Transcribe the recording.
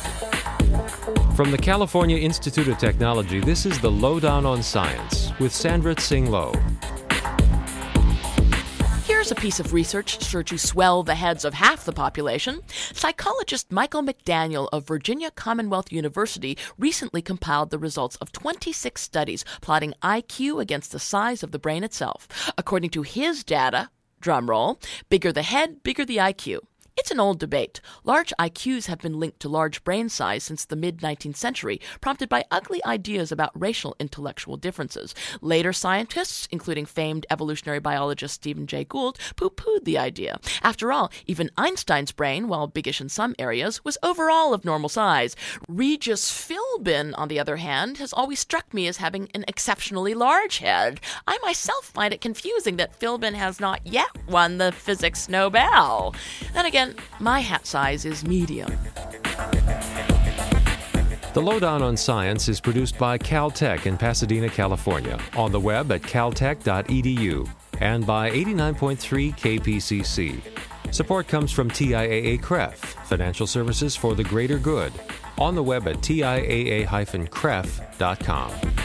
From the California Institute of Technology, this is the Lowdown on Science with Sandra Tsing Loh. Here's a piece of research sure to swell the heads of half the population. Psychologist Michael McDaniel of Virginia Commonwealth University recently compiled the results of 26 studies plotting IQ against the size of the brain itself. According to his data, drumroll, bigger the head, bigger the IQ. It's an old debate. Large IQs have been linked to large brain size since the mid-19th century, prompted by ugly ideas about racial intellectual differences. Later scientists, including famed evolutionary biologist Stephen Jay Gould, poo-pooed the idea. After all, even Einstein's brain, while biggish in some areas, was overall of normal size. Regis Philbin, on the other hand, has always struck me as having an exceptionally large head. I myself find it confusing that Philbin has not yet won the physics Nobel. Then again, my hat size is medium. The Lowdown on Science is produced by Caltech in Pasadena, California, on the web at caltech.edu and by 89.3 KPCC. Support comes from TIAA-CREF, Financial Services for the Greater Good, on the web at TIAA-CREF.com.